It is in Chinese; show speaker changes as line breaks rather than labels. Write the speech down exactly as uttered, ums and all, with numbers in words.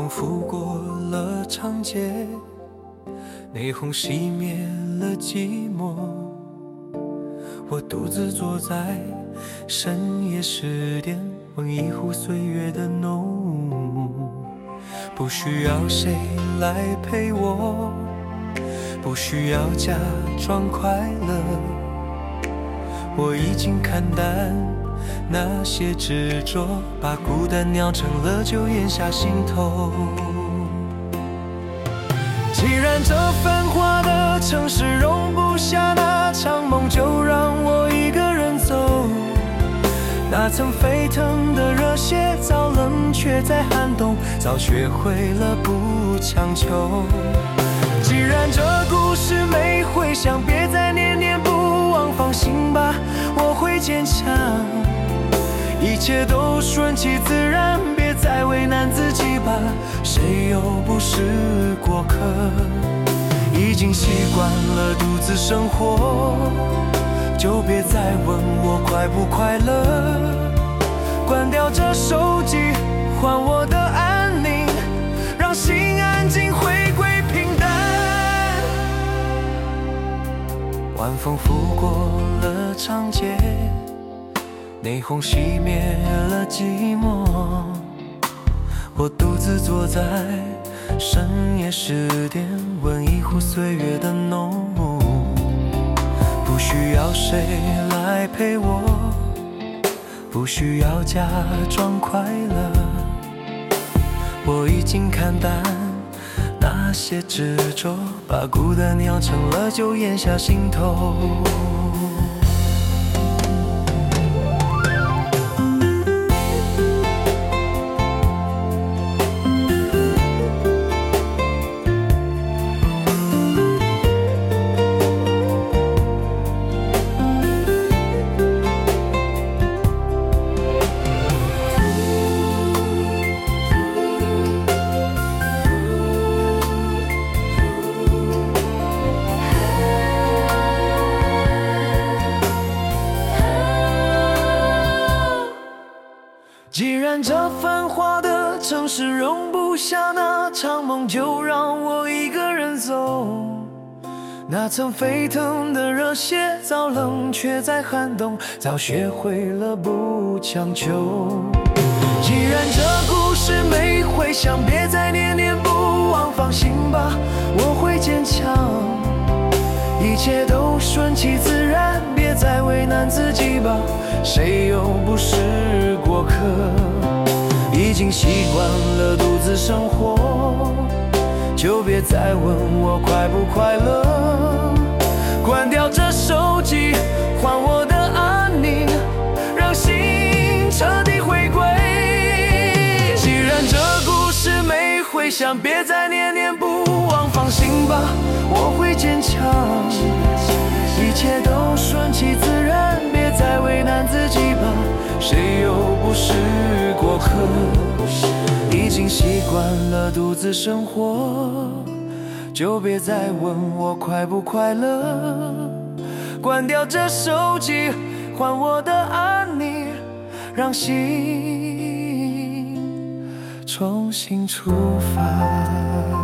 风拂过了长街，霓虹熄灭了寂寞。我独自坐在深夜十点，闻一壶岁月的浓。不需要谁来陪我，不需要假装快乐。我已经看淡那些执着，把孤单酿成了酒，咽下心头。既然这繁华的城市容不下那场梦，就让我一个人走。那曾沸腾的热血早冷却在寒冬，早学会了不强求。既然这故事没回响，别再念念不忘，放心吧，我会坚强。一切都顺其自然，别再为难自己吧，谁又不是过客。已经习惯了独自生活，就别再问我快不快乐。关掉这手机，还我的安宁，让心安静回归平淡。晚风拂过了长街，霓虹熄灭了寂寞。我独自坐在深夜十点，闻一壶岁月的浓。不需要谁来陪我，不需要假装快乐。我已经看淡那些执着，把孤单酿成了酒，咽下心头。既然这繁华的城市容不下那场梦，就让我一个人走。那曾沸腾的热血早冷却在寒冬，早学会了不强求。既然这故事没回响，别再念念不忘，放心吧，我会坚强。一切都顺其自然，别再为难自己吧，谁又不是过客。已经习惯了独自生活，就别再问我快不快乐。关掉这手机，还我的安宁，让心彻底回归。既然这故事没回响，别再念念不忘，放心吧，我会坚强。一切都顺其自然，别再为难自己吧，谁又不是过客。已经习惯了独自生活，就别再问我快不快乐。关掉这手机，还我的安宁，让心重新出发。